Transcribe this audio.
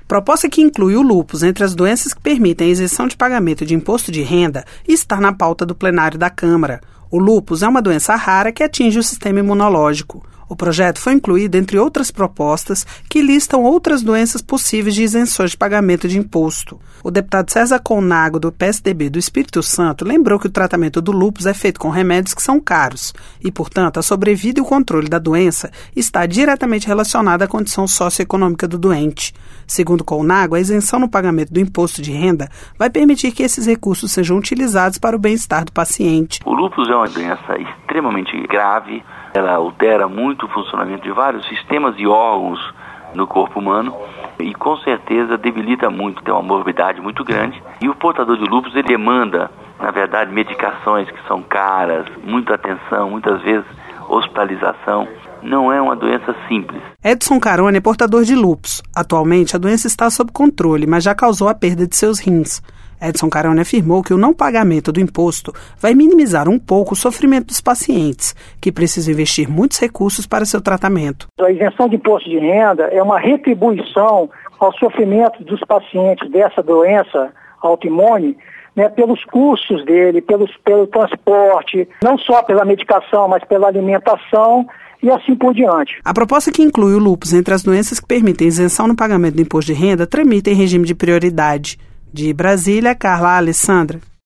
Proposta que inclui o lúpus entre as doenças que permitem a isenção de pagamento de imposto de renda está na pauta do plenário da Câmara. O lúpus é uma doença rara que atinge o sistema imunológico. O projeto foi incluído entre outras propostas que listam outras doenças possíveis de isenções de pagamento de imposto. O deputado César Colnago, do PSDB do Espírito Santo, lembrou que o tratamento do lúpus é feito com remédios que são caros e, portanto, a sobrevida e o controle da doença está diretamente relacionada à condição socioeconômica do doente. Segundo Colnago, a isenção no pagamento do imposto de renda vai permitir que esses recursos sejam utilizados para o bem-estar do paciente. O lúpus é uma doença extremamente grave. Ela altera muito o funcionamento de vários sistemas e órgãos no corpo humano e com certeza debilita muito, tem uma morbidade muito grande. E o portador de lúpus ele demanda, na verdade, medicações que são caras, muita atenção, muitas vezes hospitalização. Não é uma doença simples. Edson Carone é portador de lúpus. Atualmente a doença está sob controle, mas já causou a perda de seus rins. Edson Carone afirmou que o não pagamento do imposto vai minimizar um pouco o sofrimento dos pacientes, que precisam investir muitos recursos para seu tratamento. A isenção de imposto de renda é uma retribuição ao sofrimento dos pacientes dessa doença autoimune, pelos custos dele, pelo transporte, não só pela medicação, mas pela alimentação e assim por diante. A proposta que inclui o lúpus entre as doenças que permitem isenção no pagamento do imposto de renda tramita em regime de prioridade. De Brasília, Carla Alessandra.